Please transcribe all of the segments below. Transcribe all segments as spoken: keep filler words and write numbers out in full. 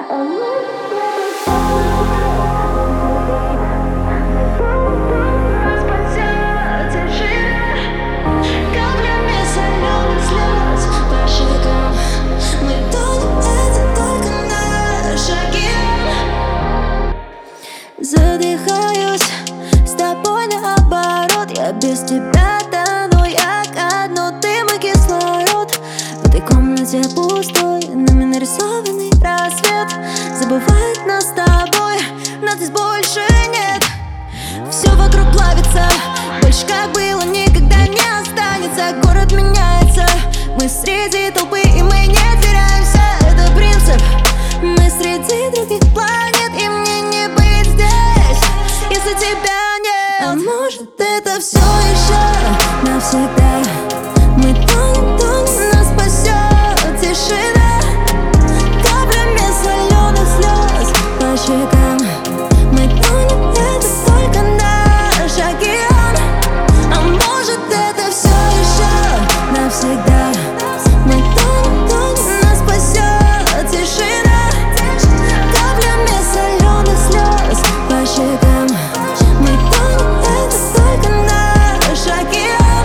Задыхаюсь с тобой наоборот. Я без тебя тону, я ко дну, ты мой кислород. В этой комнате пустой, нами нарисованный рассвет забывает нас с тобой, нас здесь больше нет. Все вокруг плавится, больше как было никогда не останется. Город меняется, мы среди толпы и мы не теряемся. Это принцип, мы среди других планет, и мне не быть здесь, если тебя нет. А может это все еще навсегда? Мы тонем, тонем, нас спасет тишина каплями соленых слез по щекам. Мы тонем, это только наш океан. А может это все еще навсегда? Мы тонем, тонем, нас спасет тишина каплями соленых слез по щекам. Мы тонем, это только наш океан.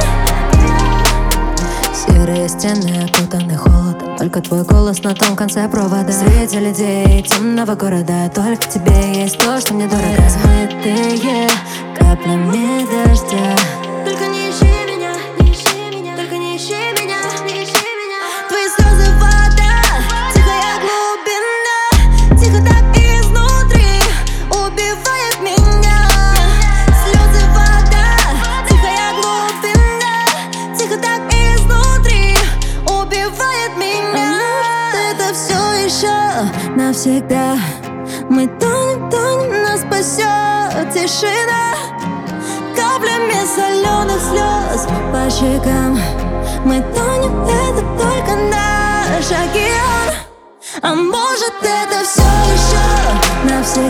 Серые стены, окутаны холодом, только твой голос на том конце провода. Среди людей темного города только тебе есть то, что мне дорого. Размытые каплями дождя. Только не ищи меня, не ищи меня, только не ищи меня, не ищи меня. Твои слезы вода, тихая глубина, тихо так изнутри убивает меня. Слезы вода, тихая глубина, тихо так изнутри убивает меня. А может это все еще навсегда? Мы тонем, тонем, нас спасет тишина каплями соленых слез по щекам. Мы тонем, это только наш океан. А может это все еще навсегда?